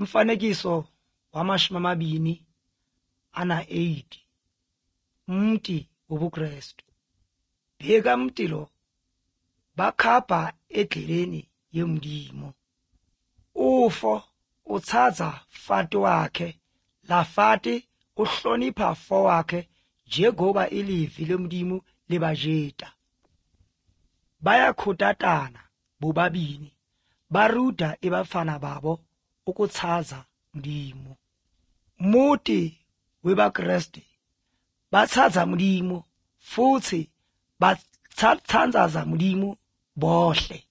Mfanekiso wamashumi 28 mti wobuKristu. Bheka mti lo bakhapha edleleni yemndimo. Ufo uthatha fati wakhe, lafati uhlonipha fo wakhe njengoba ilivi lemndimo libajeta. Bayakhutatana bobabini, baruda ebafana babo ukuthaza mndimo. Muti webaKristu bathaza mndimo futhi bathandaza mndimo bohle.